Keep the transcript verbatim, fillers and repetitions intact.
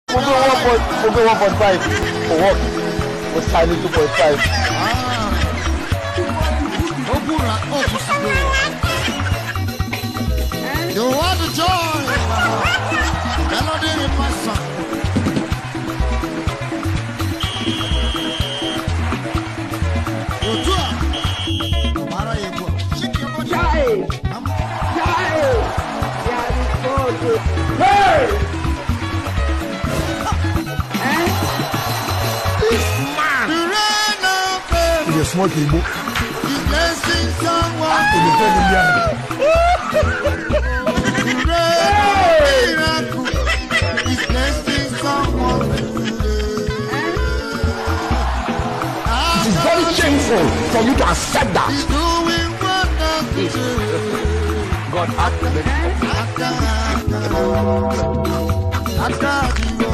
We'll go one point, we'll go one point five for what? We're signing two point five. You want the joy, melody in my song. You do it. Mara yebo. Jai, Jai, Hey! You're smoking book. He's blessing someone. In the third Indiana. He's blessing someone. It is very shameful for you to accept that. He's doing wonders. God, act. After, after, after.